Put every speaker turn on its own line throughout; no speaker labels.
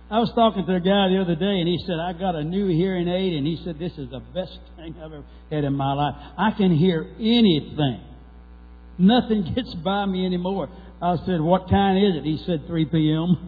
I was talking to a guy the other day, and he said, I got a new hearing aid, and he said, this is the best thing I've ever had in my life. I can hear anything. Nothing gets by me anymore. I said, what kind is it? He said, 3 p.m.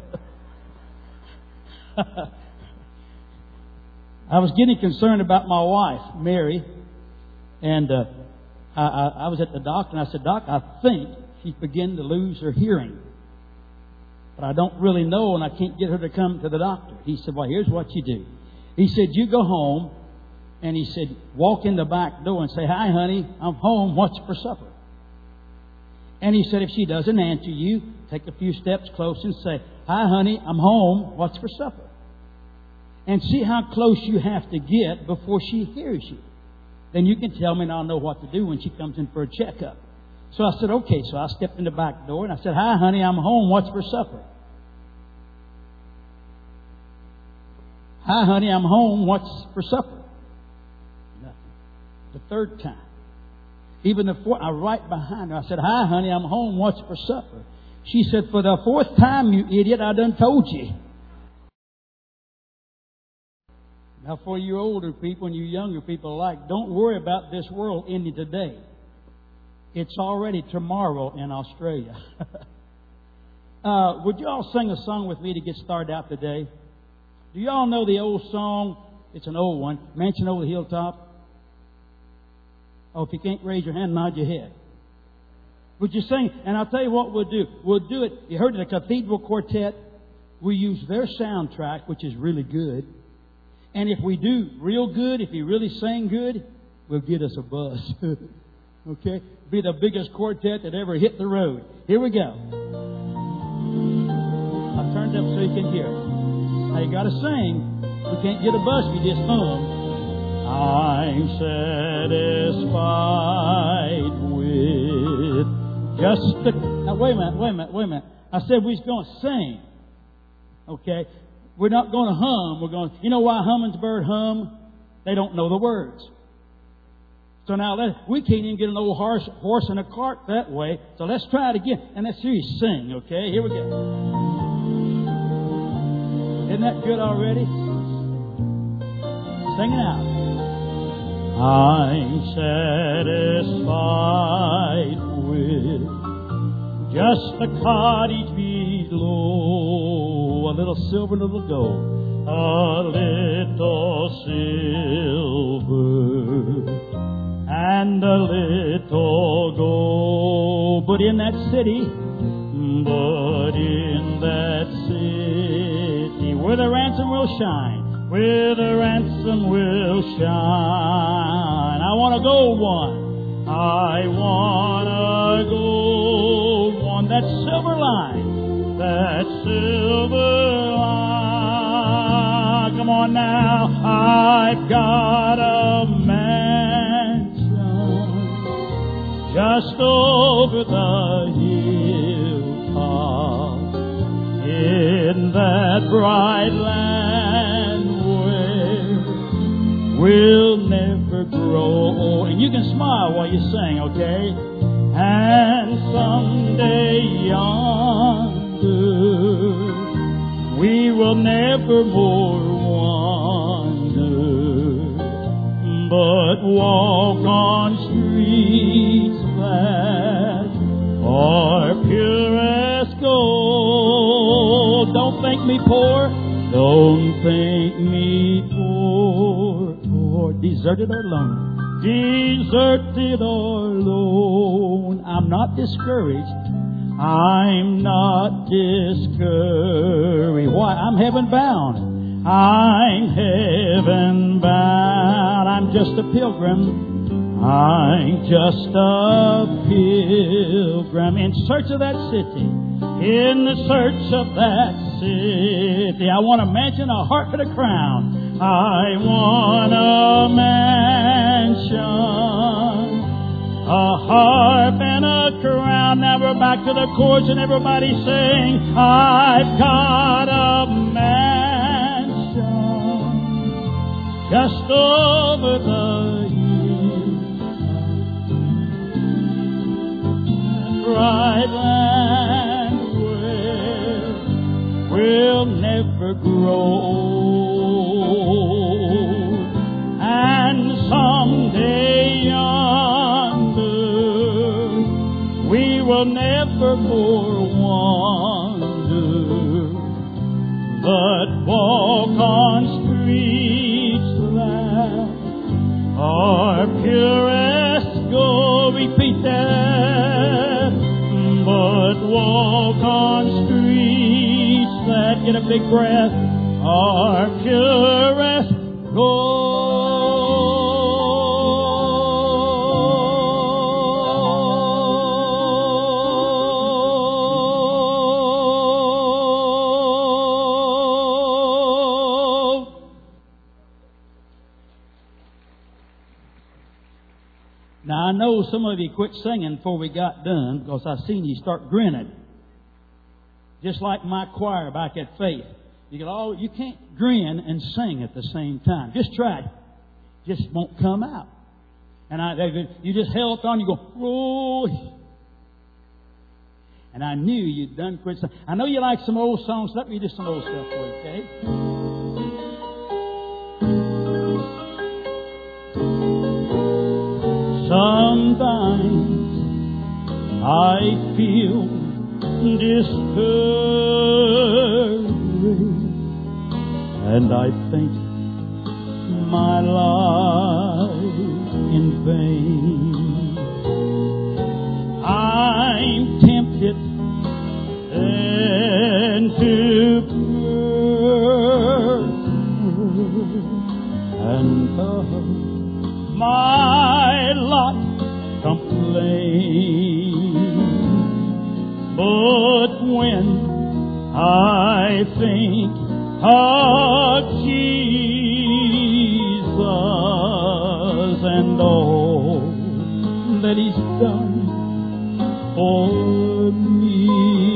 I was getting concerned about my wife, Mary, and I was at the doctor, and I said, Doc, I think she's beginning to lose her hearing. But I don't really know, and I can't get her to come to the doctor. He said, well, here's what you do. He said, you go home, and he said, walk in the back door and say, hi, honey, I'm home. What's for supper? And he said, if she doesn't answer you, take a few steps close and say, hi, honey, I'm home. What's for supper? And see how close you have to get before she hears you. Then you can tell me, and I'll know what to do when she comes in for a checkup. So I said, okay. So I stepped in the back door and I said, hi, honey, I'm home. What's for supper? Hi, honey, I'm home. What's for supper? Nothing. The third time. Even the fourth, I right behind her. I said, hi, honey, I'm home. What's for supper? She said, for the fourth time, you idiot, I done told you. Now, for you older people and you younger people alike, don't worry about this world ending today. It's already tomorrow in Australia. Would you all sing a song with me to get started out today? Do you all know the old song? It's an old one. Mansion over the Hilltop. Oh, if you can't raise your hand, nod your head. Would you sing? And I'll tell you what we'll do. We'll do it. You heard of the Cathedral Quartet? We use their soundtrack, which is really good. And if we do real good, if you really sing good, we'll get us a bus. Okay? Be the biggest quartet that ever hit the road. Here we go. I turned up so you can hear it. Now you got to sing. We can't get a bus if you just hum. I'm satisfied with just the... Now wait a minute. I said we was going to sing. Okay? We're not going to hum. We're going. You know why hummingbird hum? They don't know the words. So now we can't even get an old horse in a cart that way. So let's try it again, and let's hear you sing. Okay, here we go. Isn't that good already? Sing it out. I'm satisfied with just the cottage below, a little silver, a little gold, a little silver and a little gold. But in that city, where the ransom will shine, where the ransom will shine. I want a gold one. I want a gold one. That silver line, that silver line. Come on now. I've got a mansion just over the hilltop in that bright land where we'll never grow old. And you can smile while you sing, okay? And someday yonder we will never more wander, but walk on streets that are pure as gold. Don't think me poor. Don't think me poor, poor, deserted or alone. Deserted or alone. I'm not discouraged. I'm not discouraged. Why? I'm heaven bound. I'm heaven bound. I'm just a pilgrim. I'm just a pilgrim in search of that city. In the search of that city. I want a mansion, a heart for the crown. I want a mansion, a harp and a crown. Now we're back to the chorus and everybody sing. I've got a mansion just over the hill, bright land where will never grow. And someday yonder we will never more wander, but walk on streets that are pure as gold. Repeat that. But walk on streets that, get a big breath, are pure as gold. Now, I know some of you quit singing before we got done because I seen you start grinning. Just like my choir back at Faith. You go, oh, you can't grin and sing at the same time. Just try it. Just won't come out. And you just held on, you go, oh. And I knew you'd done quit singing. I know you like some old songs. Let me do some old stuff for you, okay? Sometimes I feel discouraged, and I think my life in vain. I'm tempted and to burn, and my lot complain. But when I think of Jesus and all that He's done for me,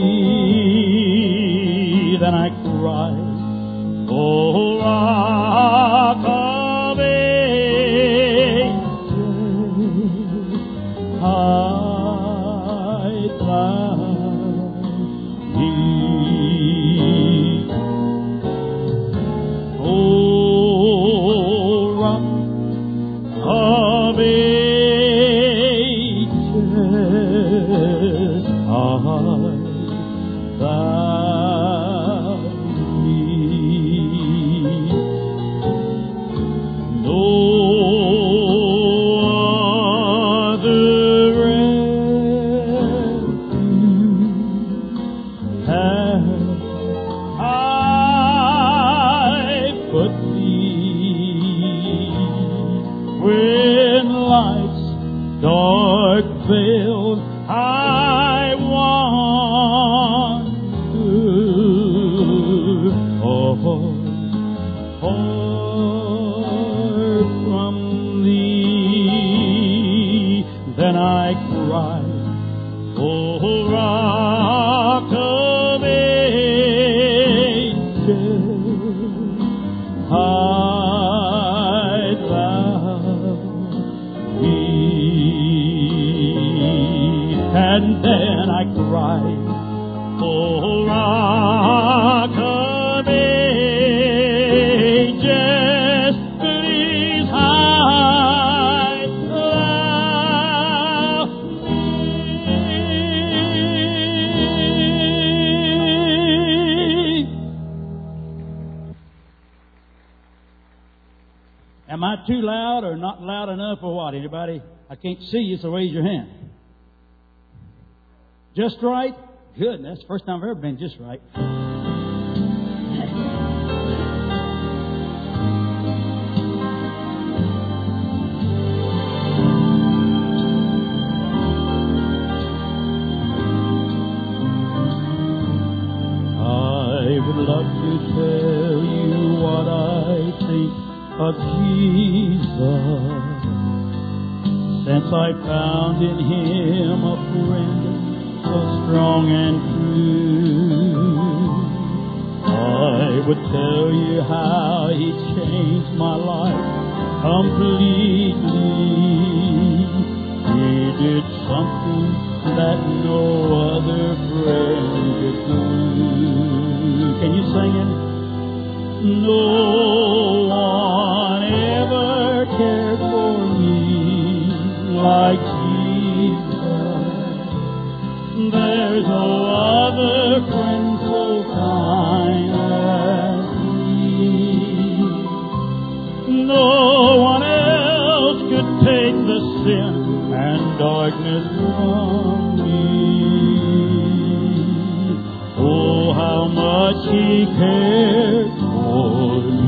then I cry, oh, Rock of Ages, hide thee. Oh, Rock of Ages, hide thee. No other refuge have I but Thee. When life's dark veil I wander, far from Thee, then I cry, oh, Rock of Ages, hide Thou me. And then I cry, oh, Rock of Ages, please hide Thou me. Am I too loud or not loud enough or what? Anybody? I can't see you, so raise your hand. Just right? Good. That's the first time I've ever been just right. I would love to tell you what I think of Jesus, since I found in Him a friend so strong and true. I would tell you how He changed my life completely. He did something that no other friend could do. Can you say singing, no one ever cared for me like Jesus. There's no other friend so kind as He. No one else could take the sin and darkness from me. Oh, how much He cared for me.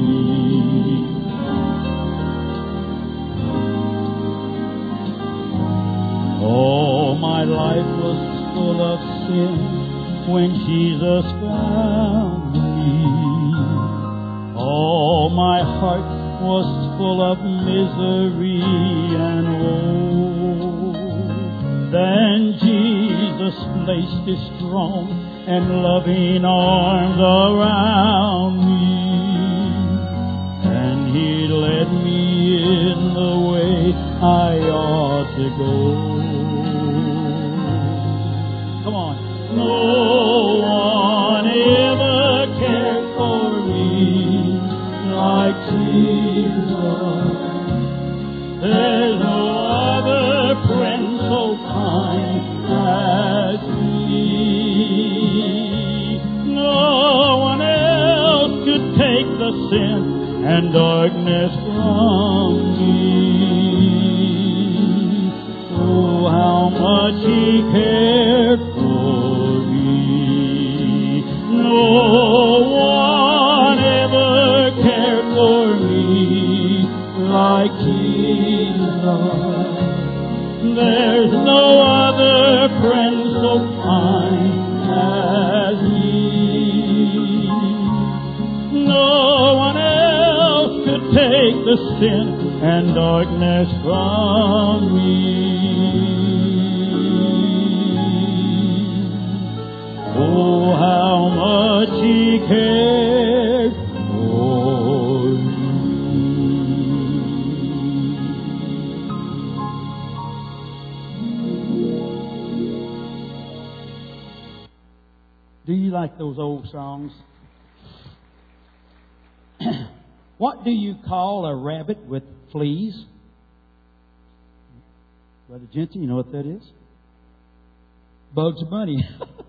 Oh, my life was full of sin when Jesus found me. Oh, my heart was full of misery and woe. Then Jesus placed His strong and loving arms around me, and He led me in the way I ought to go. Come on. No one ever cared for me like Jesus. There's no other friend so kind as He. No one else could take the sin and darkness from me. Oh, how much He cared for me. No one ever cared for me like Jesus. There's no other friend so kind as He. No one else could take the sin and darkness from me. Oh, how much He cared for me. Do you like those old songs? What do you call a rabbit with fleas? Brother Jensen, you know what that is? Bugs Bunny.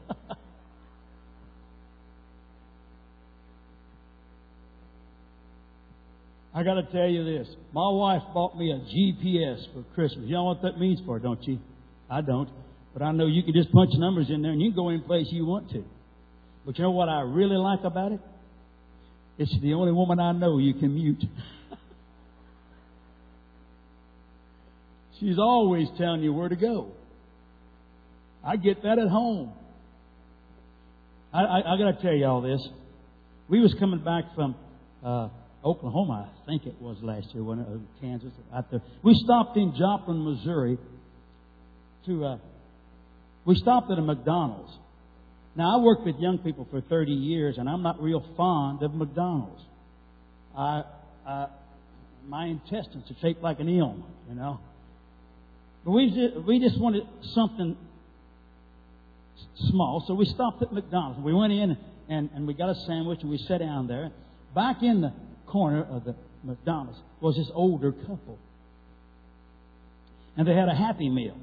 I got to tell you this. My wife bought me a GPS for Christmas. You know what that means for, don't you? I don't. But I know you can just punch numbers in there and you can go any place you want to. But you know what I really like about it? It's the only woman I know you can mute. She's always telling you where to go. I get that at home. I got to tell you all this. We was coming back from Oklahoma, I think it was last year, when Kansas out there. We stopped in Joplin, Missouri. We stopped at a McDonald's. Now, I worked with young people for 30 years, and I'm not real fond of McDonald's. My intestines are shaped like an eel, you know. But we just wanted something small, so we stopped at McDonald's. We went in and we got a sandwich, and we sat down there. Back in the corner of the McDonald's was this older couple, and they had a Happy Meal.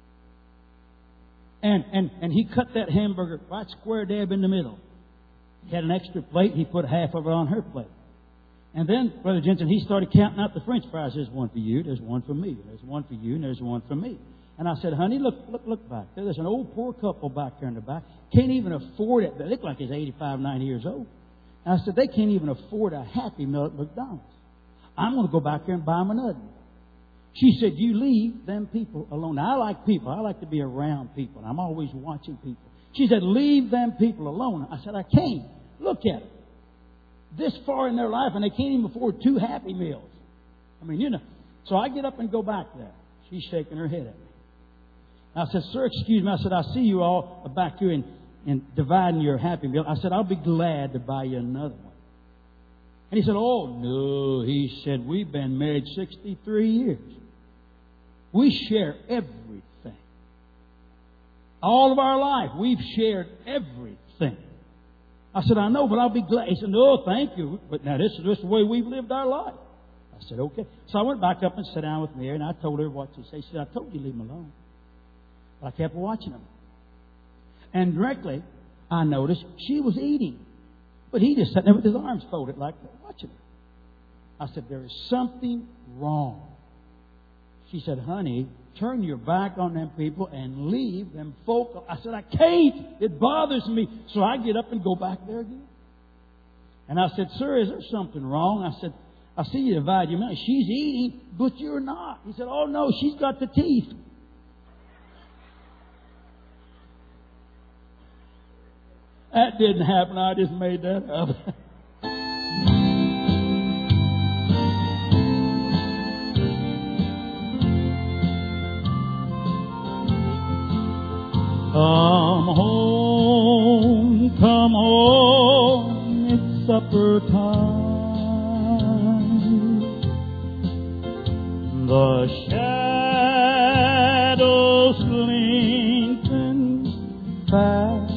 And he cut that hamburger right square dab in the middle. He had an extra plate. He put half of it on her plate. And then, Brother Jensen, he started counting out the French fries. There's one for you. There's one for me. There's one for you. And there's one for me. And I said, honey, look back there. There's an old poor couple back there in the back. Can't even afford it. They look like he's 85, 90 years old. And I said, they can't even afford a Happy Meal at McDonald's. I'm going to go back there and buy them another. She said, you leave them people alone. Now, I like people. I like to be around people. And I'm always watching people. She said, leave them people alone. I said, I can't. Look at them. This far in their life, and they can't even afford 2 Happy Meals. I mean, you know. So I get up and go back there. She's shaking her head at me. I said, sir, excuse me. I said, I see you all back here in dividing your Happy Meal. I said, I'll be glad to buy you another one. And he said, oh, no. He said, we've been married 63 years. We share everything. All of our life, we've shared everything. I said, I know, but I'll be glad. He said, no, thank you. But now this is the way we've lived our life. I said, okay. So I went back up and sat down with Mary, and I told her what to say. She said, I told you to leave him alone. But I kept watching him. And directly, I noticed she was eating. But he just sat there with his arms folded like that, watching her. I said, there is something wrong. She said, honey, turn your back on them people and leave them folk. I said, I can't. It bothers me. So I get up and go back there again. And I said, sir, is there something wrong? I said, I see you divide your money. She's eating, but you're not. He said, oh, no, she's got the teeth. That didn't happen. I just made that up. Come home, it's supper time. The shadows lengthen fast.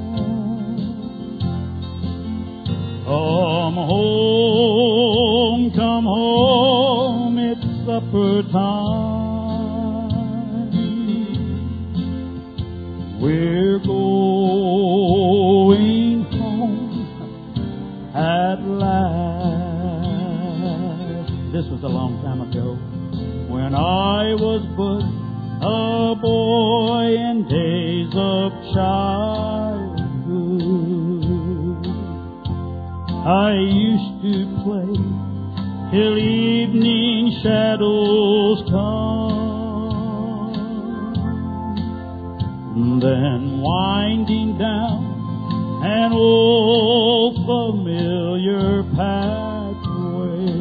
Come home, it's supper time. We're going home at last. This was a long time ago, when I was but a boy in days of childhood. I used to play till evening shadows come, then winding down an old familiar pathway,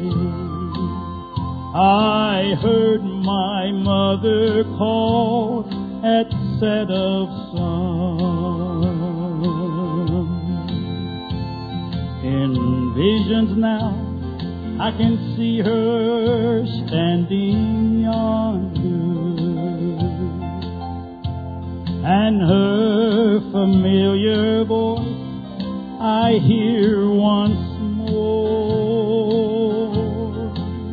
I heard my mother call at set of sun. In visions now I can see her standing yonder, and her familiar voice I hear once more.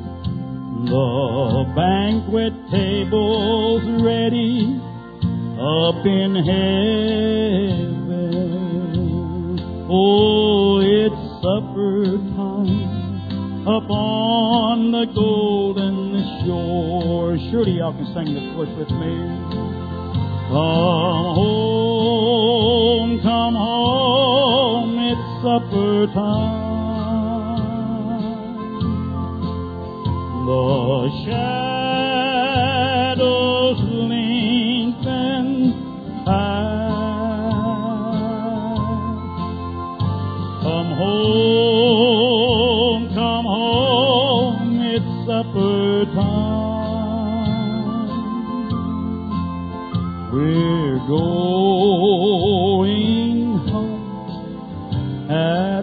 The banquet table's ready up in heaven. Oh, it's supper time up on the golden shore. Surely y'all can sing the chorus with me. Come home, it's supper time. The shadows lengthen fast. Come home, it's supper time. We're going home at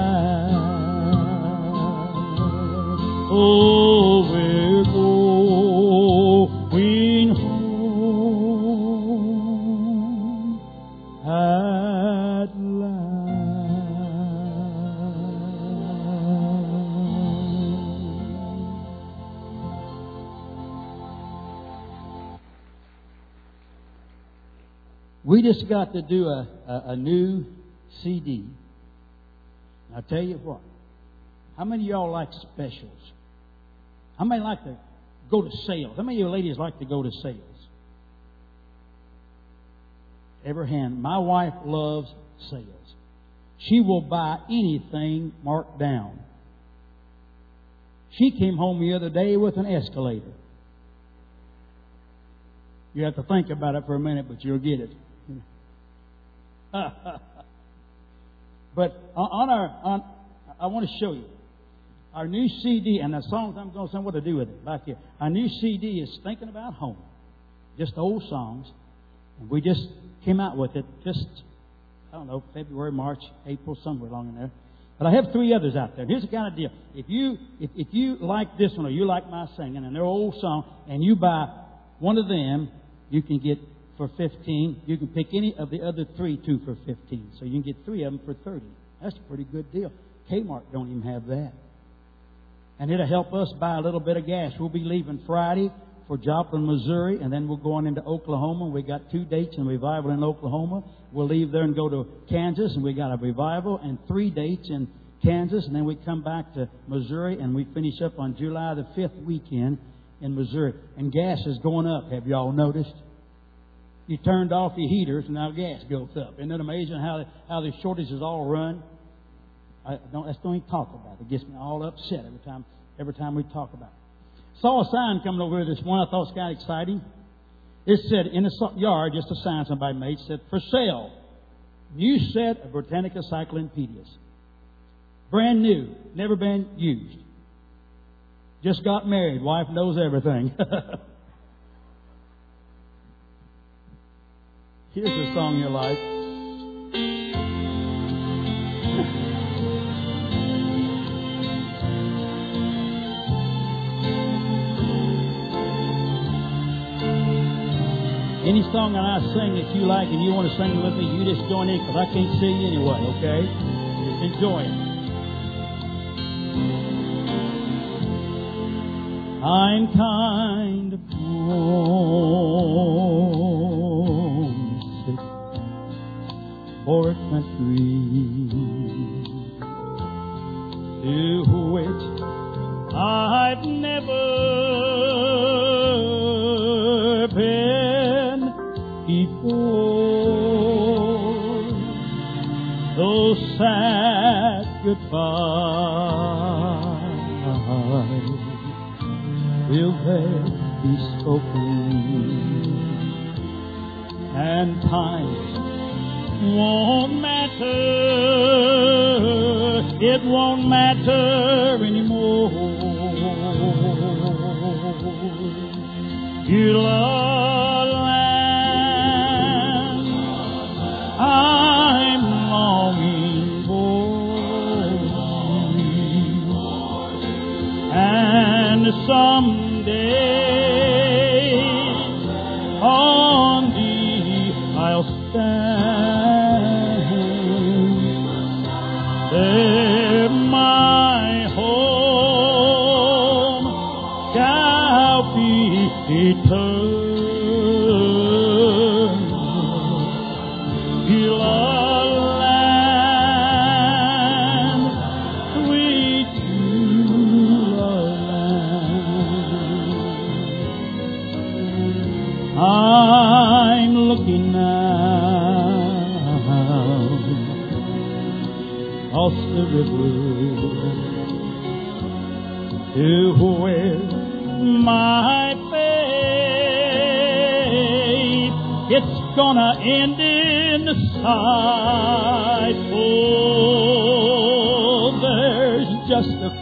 last. Oh, we're going home at We just got to do a new CD. And I'll tell you what. How many of y'all like specials? How many like to go to sales? How many of you ladies like to go to sales? Every hand. My wife loves sales. She will buy anything marked down. She came home the other day with an escalator. You have to think about it for a minute, but you'll get it. But I want to show you our new CD and the songs I'm going to sing. What to do with it back here? Our new CD is Thinking About Home, just old songs, and we just came out with it. Just February, March, April, somewhere along in there. But I have 3 others out there. Here's the kind of deal: if you like this one or you like my singing and they're old songs, and you buy one of them, you can get for 15. You can pick any of the other 3, 2 for 15. So you can get 3 of them for 30. That's a pretty good deal. Kmart don't even have that. And it'll help us buy a little bit of gas. We'll be leaving Friday for Joplin, Missouri, and then we're going into Oklahoma. We got 2 dates in revival in Oklahoma. We'll leave there and go to Kansas, and we got a revival, and 3 dates in Kansas, and then we come back to Missouri, and we finish up on July the 5th weekend in Missouri. And gas is going up. Have y'all noticed? You turned off your heaters, and now gas goes up. Isn't it amazing how the shortages all run? Don't even talk about it. It gets me all upset every time we talk about it. Saw a sign coming over here this morning. I thought it was kind of exciting. It said in the yard, just a sign somebody made, said, "For sale, new set of Britannica Cyclopedias. Brand new, never been used. Just got married, wife knows everything." Here's a song you like. Any song that I sing that you like and you want to sing with me, you just join in because I can't see you anyway, okay? Just enjoy it. I'm kind of homesick for a country to which I've never been before. Those sad goodbyes will there be spoken, and time won't matter. It won't matter anymore. You'll land I'm longing for, and someday on thee I'll stand. There my home shall be eternal. You'll land, sweet land. I'm looking now across the river to where my faith, it's gonna end in the sight. Oh, there's just a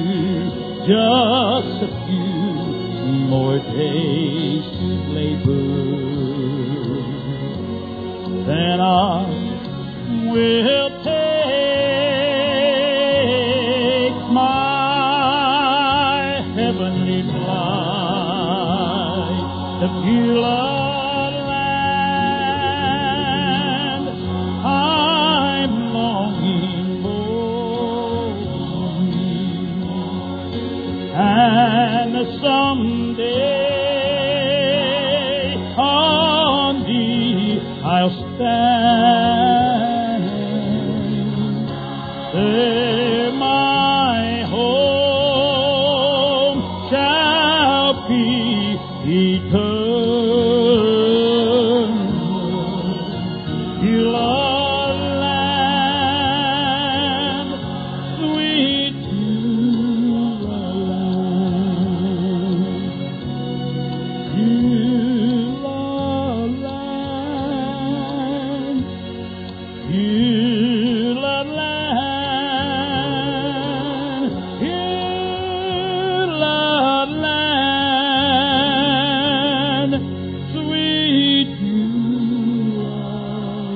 few more days to labor. Then I will take my heavenly flight to Beulah land I'm longing for, and someday on thee I'll stand. There my home shall be eternal. Beulah land, sweet Beulah land. Beulah land, Beulah land, Beulah land, sweet Beulah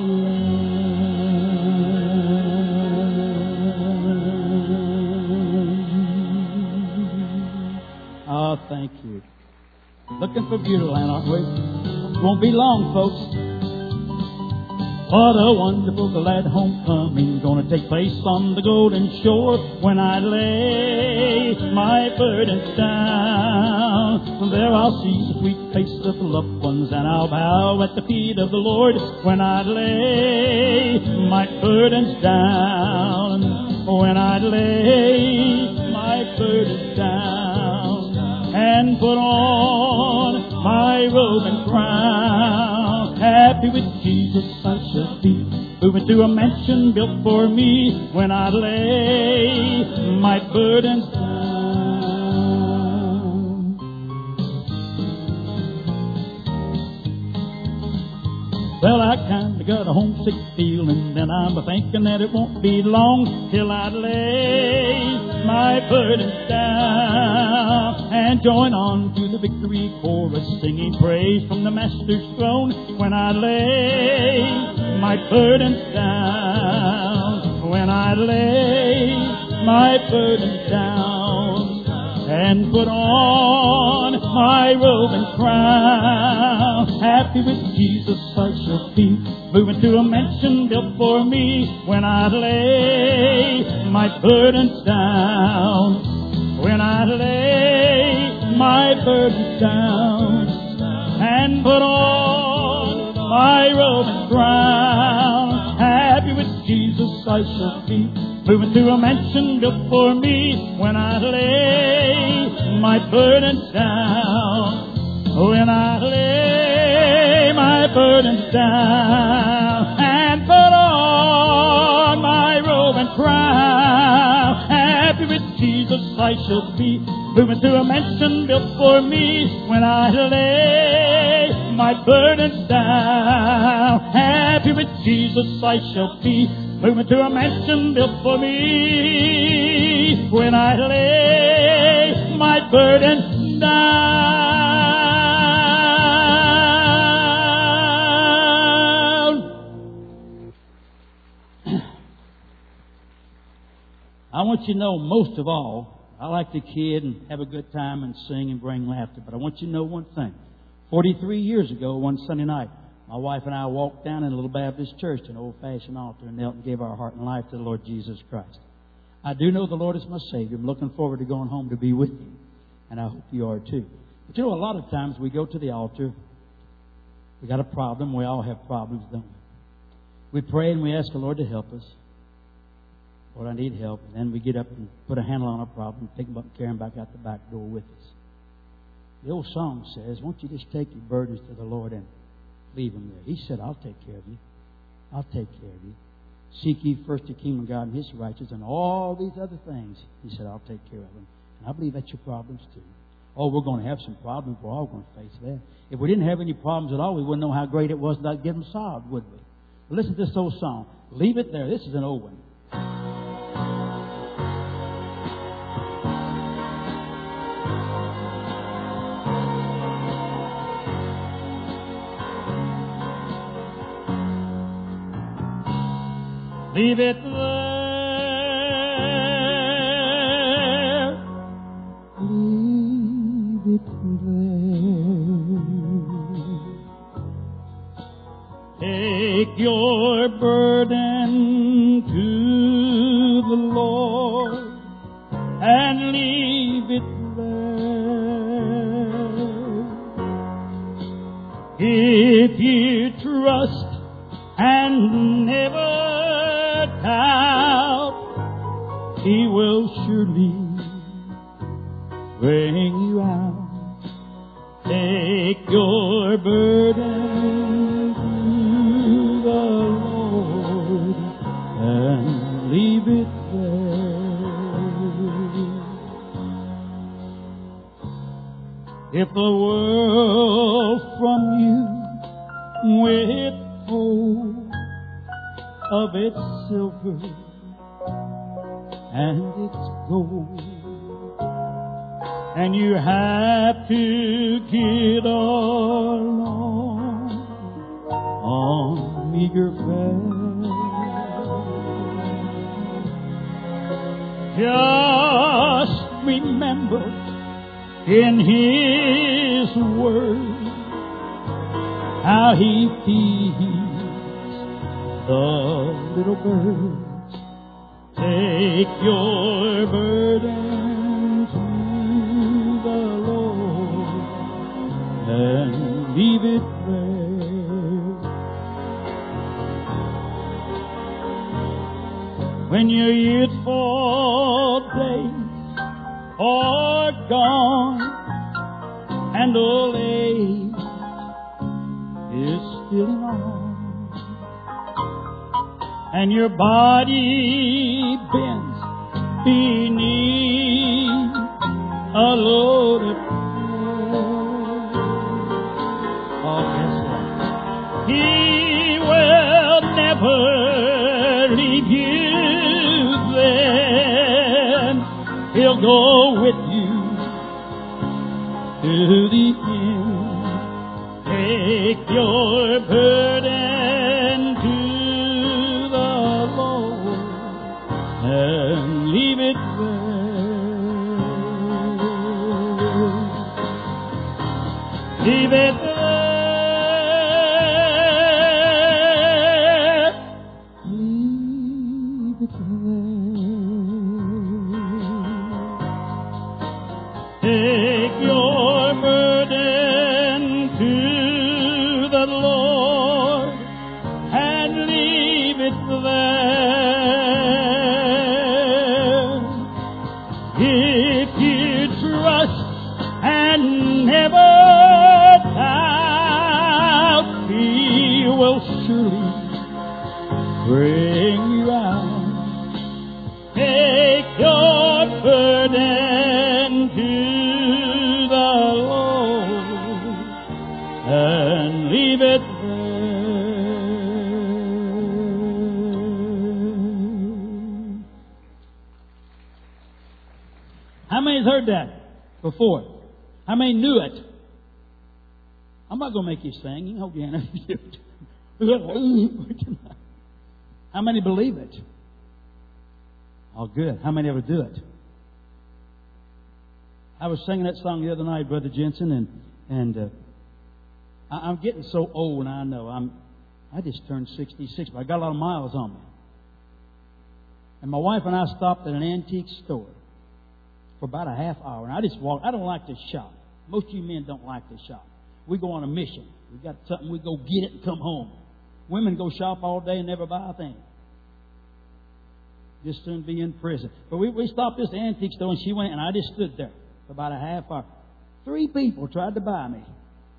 land. Oh, thank you. Looking for Beulah land, aren't we? won't be long, folks. What a wonderful glad homecoming gonna take place on the golden shore when I lay my burdens down. There I'll see the sweet faces of the loved ones, and I'll bow at the feet of the Lord when I lay my burdens down. When I lay my burdens down and put on my robe and crown. Happy with Jesus I shall be, moving to a mansion built for me when I lay my burdens down. Well, I kinda got a homesick feeling, and I'm thinking that it won't be long till I lay my burdens down and join on to the victory chorus, singing praise from the Master's throne when I lay my burdens down. When I lay my burdens down and put on my robe and crown. Happy with Jesus I shall be, moving to a mansion built for me when I lay my burdens down. When I lay my burdens down and put on my robe and crown. Happy with Jesus I shall be, moving to a mansion built for me when I lay my burdens down. When I lay my burdens down and put on my robe and crown. Happy with Jesus I shall be, moving to a mansion built for me when I lay my burdens down. Happy with Jesus I shall be, moving to a mansion built for me when I lay my burdens down. I want you to know, most of all, I like to kid and have a good time and sing and bring laughter, but I want you to know one thing. 43 years ago, one Sunday night, my wife and I walked down in a little Baptist church to an old-fashioned altar and knelt and gave our heart and life to the Lord Jesus Christ. I do know the Lord is my Savior. I'm looking forward to going home to be with Him, and I hope you are too. But you know, a lot of times we go to the altar, we got a problem. We all have problems, don't we? We pray and we ask the Lord to help us. Lord, I need help. And then we get up and put a handle on our problem, pick them up and carry them back out the back door with us. The old song says, won't you just take your burdens to the Lord and leave them there? He said, I'll take care of you. I'll take care of you. Seek ye first the kingdom of God and His righteousness, and all these other things, He said, I'll take care of them. And I believe that's your problems too. Oh, we're going to have some problems. We're all going to face that. If we didn't have any problems at all, we wouldn't know how great it was to get them solved, would we? But listen to this old song. Leave it there. This is an old one. Leave it there. Leave it there. Take your burden to the Lord and leave it there. If you trust and never doubt, He will surely bring you out. Take your burden to the Lord and leave it there. If the world from you withhold of its silver and its gold, and you have to get along on meager fare. Just remember in His word how He feeds the little birds. Take your burden to the Lord and leave it there. When your youthful days are gone and old age is stealing on, and your body bends beneath a load of care. Oh, guess what? He will never leave you then. He'll go with you to the end. Take your burden to the Lord and leave it there. Leave it there. Leave it there. Take your burden to the Lord and leave it there. If you trust and never doubt, He will surely bring you out. Take your burden to the Lord and leave it there. How many's heard that before? How many knew it? I'm not going to make you sing. You can hold your hand up if you do it. How many believe it? Oh, good. How many ever do it? I was singing that song the other night, Brother Jensen, and I'm getting so old, and I know I just turned 66, but I got a lot of miles on me. And my wife and I stopped at an antique store for about a half hour, and I just walked. I don't like to shop. Most of you men don't like to shop. We go on a mission. We got something, we go get it and come home. Women go shop all day and never buy a thing. Just soon be in prison. But we stopped at this antique store, and she went, and I just stood there for about a half hour. 3 people tried to buy me.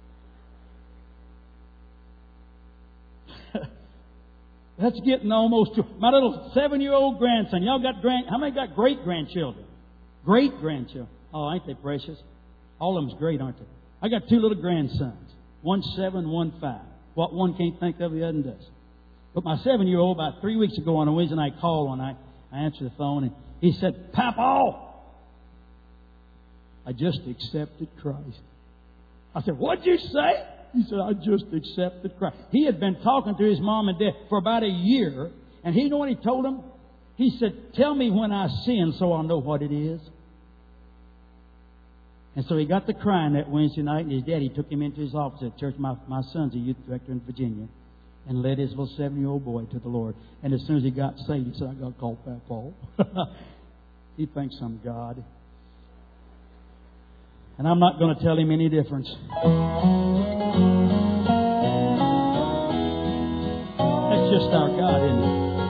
That's getting almost to my little 7-year-old grandson. Y'all got how many got great-grandchildren? Great-grandchildren. Oh, ain't they precious? All of them's great, aren't they? I got 2 little grandsons. 1 7, 1 5. What one can't think of, the other does. But my 7-year-old, about 3 weeks ago on a Wednesday night call one night, I answered the phone and he said, "Papa, I just accepted Christ." I said, "What'd you say?" He said, "I just accepted Christ." He had been talking to his mom and dad for about a year, and you know what he told them? He said, "Tell me when I sin so I'll know what it is." And so he got to crying that Wednesday night, and his daddy took him into his office at church. My son's a youth director in Virginia, and led his little 7-year-old boy to the Lord. And as soon as he got saved, he said, "I got to call Papa." He thinks I'm God. And I'm not going to tell him any difference. That's just our God, isn't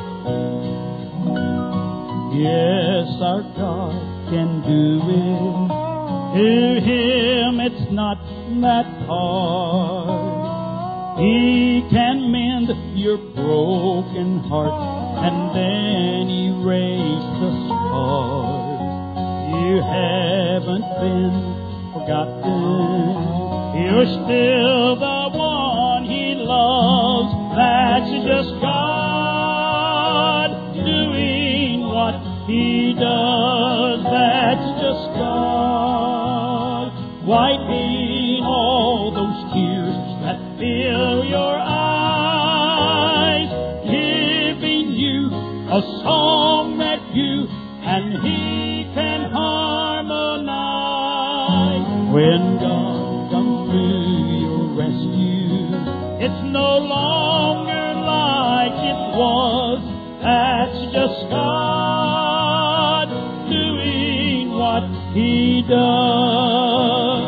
it? Yes, our God can do it. To Him it's not that hard. He can mend your broken heart and then erase the scars. You haven't been forgotten. You're still the one He loves. That's just God doing what He does. That's just God wiping all those tears that fill your eyes, giving you a song that you and He can harmonize. When God comes to your rescue, He does.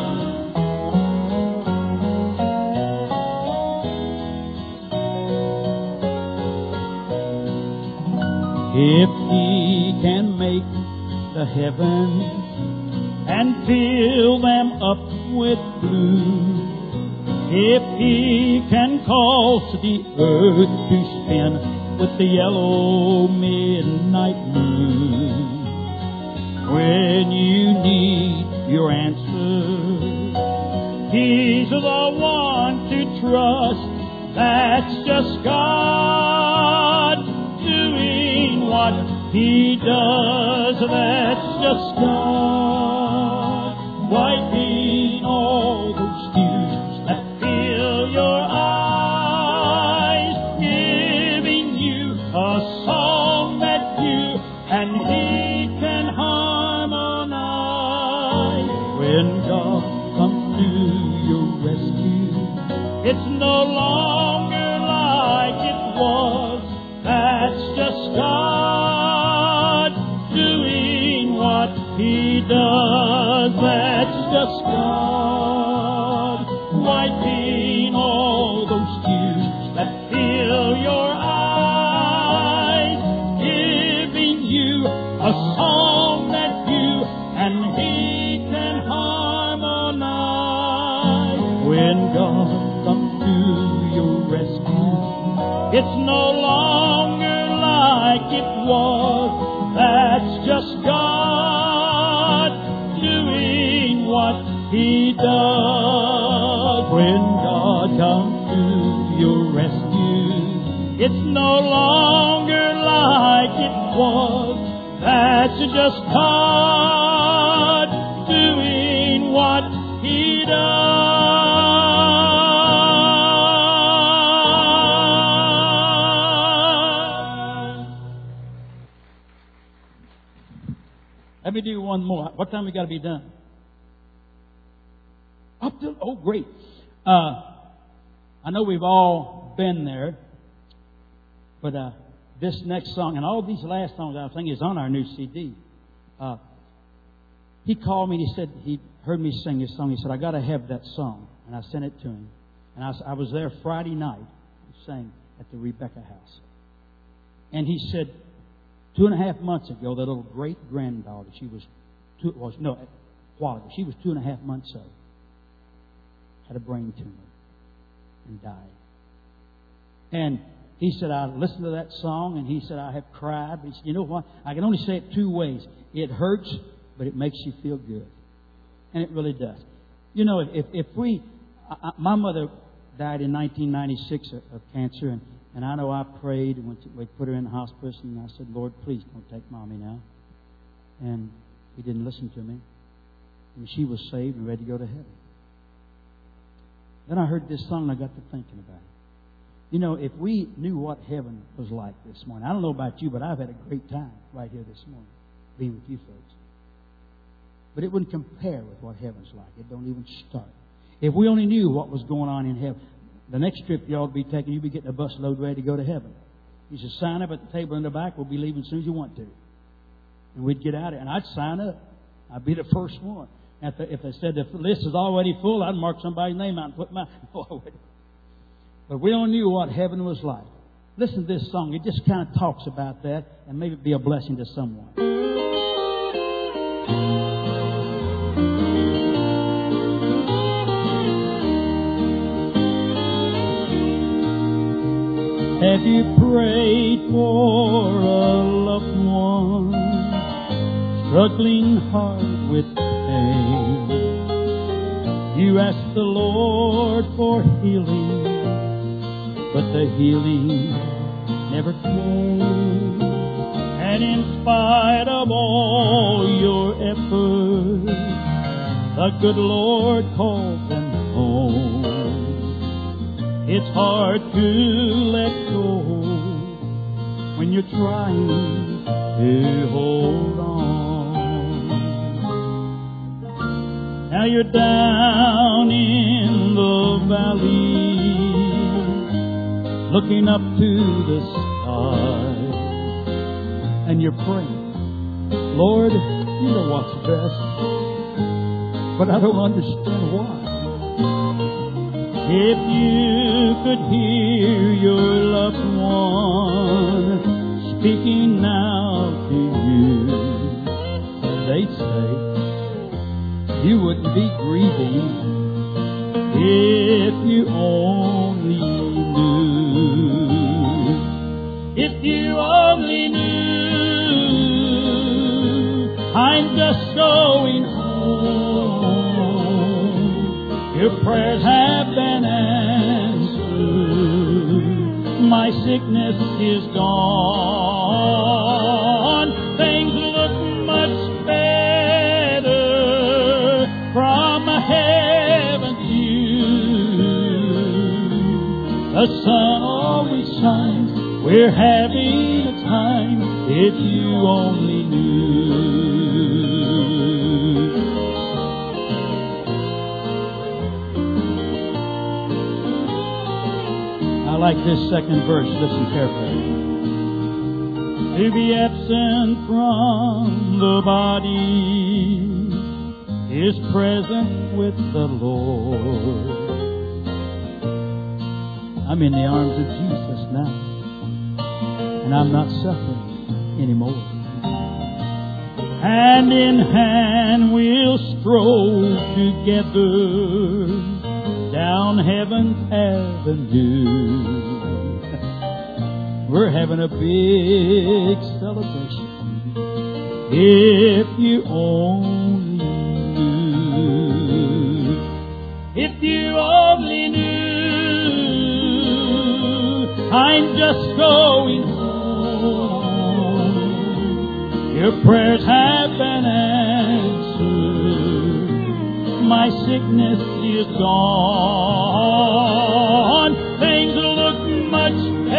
If He can make the heavens and fill them up with blue, if He can cause the earth to spin with the yellow midnight moon, when you need your answer, He's the one to trust. That's just God doing what He does. That's just God wiping all those tears that fill your eyes, giving you a song that you and He can harmonize. When God comes to your rescue, it's no longer like it was. That's just God doing what He does. That's just God wiping all those tears that fill your eyes, giving you a song that you and He can harmonize. When God comes to your rescue, it's no longer like it was. That's just God doing what He does. When God comes to your rescue, it's no longer like it was. That's just God doing what He does. Let me do one more. What time we got to be done? Up to, oh, great. I know we've all been there, but this next song and all these last songs I think is on our new CD. He called me and he said he heard me sing this song. He said, I got to have that song. And I sent it to him. And I was there Friday night. I sang at the Rebecca House. And he said, 2.5 months ago, that little great-granddaughter, she was, a while ago, she was 2.5 months old, had a brain tumor and died. And he said, I listened to that song, and he said, I have cried. But he said, you know what? I can only say it 2 ways. It hurts, but it makes you feel good. And it really does. You know, if we... my mother died in 1996 of cancer, and I know I prayed and we put her in hospice, and I said, Lord, please don't take Mommy now. And He didn't listen to me. And she was saved and ready to go to heaven. Then I heard this song and I got to thinking about it. You know, if we knew what heaven was like this morning, I don't know about you, but I've had a great time right here this morning being with you folks. But it wouldn't compare with what heaven's like. It don't even start. If we only knew what was going on in heaven, the next trip you ought to be taking, you'll be getting a bus load ready to go to heaven. You should sign up at the table in the back. We'll be leaving as soon as you want to. And we'd get out of it. And I'd sign up. I'd be the first one. If they said the list is already full, I'd mark somebody's name out and put mine forward. But we all knew what heaven was like. Listen to this song. It just kind of talks about that, and maybe it'd be a blessing to someone. Have you prayed for a loved one struggling hard with pain? You asked the Lord for healing, but the healing never came. And in spite of all your efforts, the good Lord called them home. It's hard to let go when you're trying to hold on. Now you're down in the valley, looking up to the sky, and you're praying Lord, you know what's best, but I don't understand why. If you could hear your loved one speaking now to you, they'd say you wouldn't be grieving if you only knew. If you only knew, I'm just going home. Your prayers have been answered. My sickness is gone. Things look much better from heaven's view. The sun always shines. We're having a time if you only knew. I like this second verse. Listen carefully. To be absent from the body is present with the Lord. I'm in the arms of Jesus now, and I'm not suffering anymore. Hand in hand we'll stroll together down heaven's avenue. We're having a big celebration. If you only knew. If you only knew. I'm just going home. Your prayers have been answered. My sickness is gone. Things look much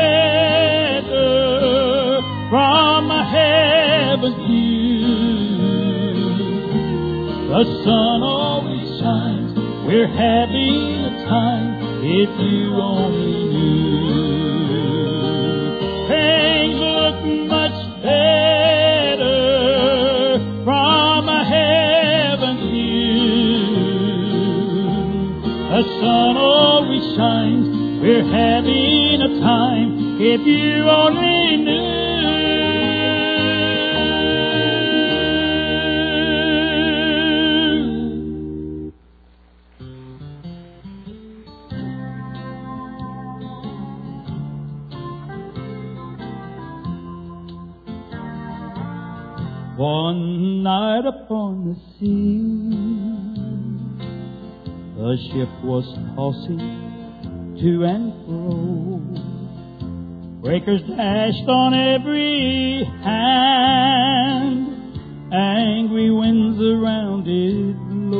better from heaven's view. The sun always shines. We're having a time if you only knew. Things look much better from heaven's view. The sun always shines. We're having a time if you only knew. One night upon the sea, a ship was tossing to and fro. Breakers dashed on every hand, angry winds around it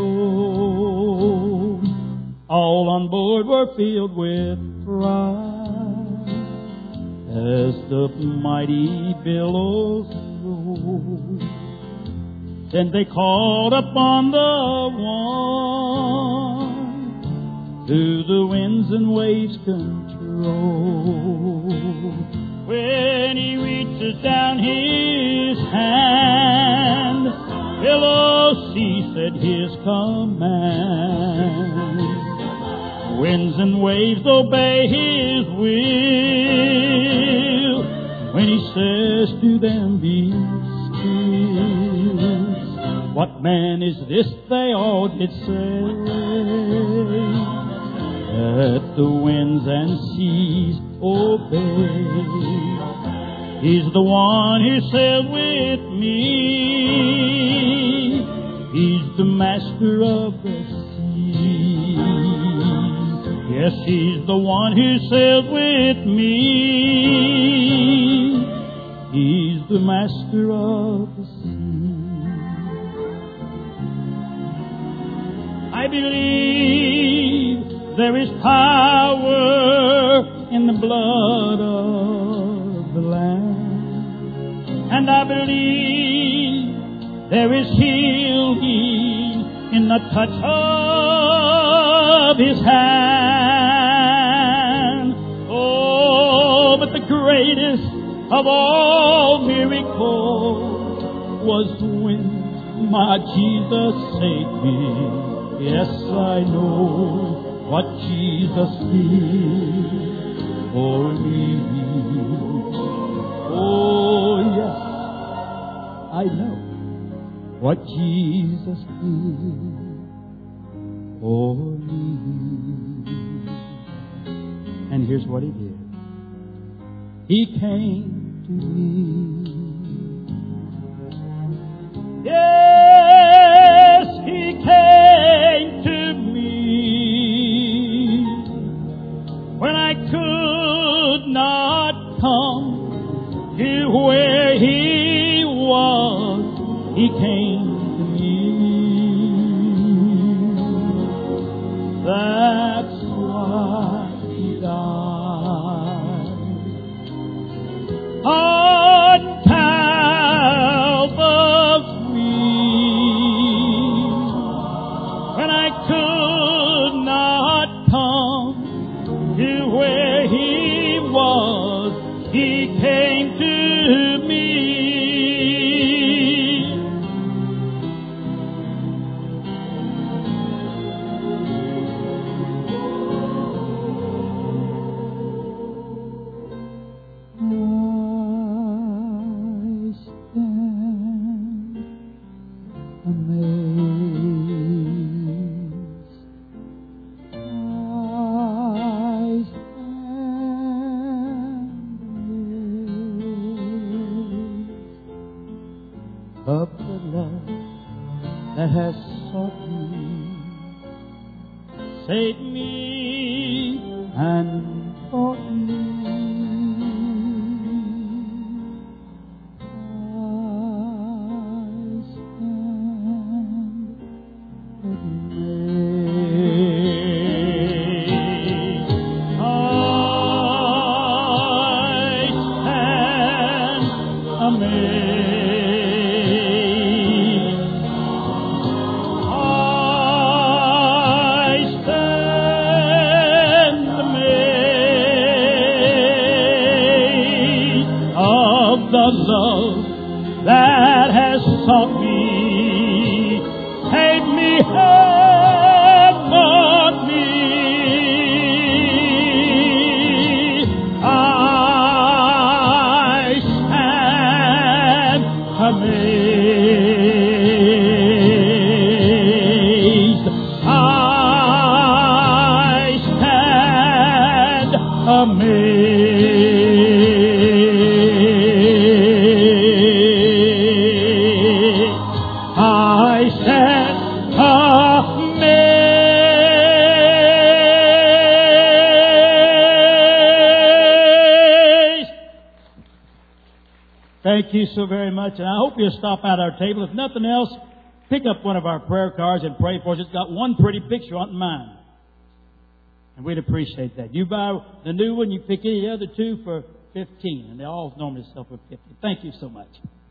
blow. All on board were filled with pride as the mighty billows rolled. Then they called upon the one who the winds and waves control. When he reaches down his hand, billows cease at his command. Winds and waves obey his will when he says to them, be still. What man is this, they all did say, that the winds and seas obey. He's the one who sailed with me. He's the master of the sea. Yes, he's the one who sailed with me. He's the master of the sea. I believe there is power in the blood of the Lamb. And I believe there is healing in the touch of His hand. Oh, but the greatest of all miracles was when my Jesus saved me. Yes, I know what Jesus did for me. Oh, yes, I know what Jesus did for me. And here's what He did. He came to me. Yes, He came to me when I could not come to where He was. He came to me. That's why He died on Calvary when I could not come to where He was. He came to me. Of the love that has sought me, saved me and bought me. I stand amazed. I stand amazed. The love that has sought me, saved me and bought me. I stand amazed. I stand amazed. I stand amazed. Thank you so very much, and I hope you'll stop at our table. If nothing else, pick up one of our prayer cards and pray for us. It's got one pretty picture on mine, and we'd appreciate that. You buy the new one, you pick any other two for $15, and they all normally sell for $50. Thank you so much.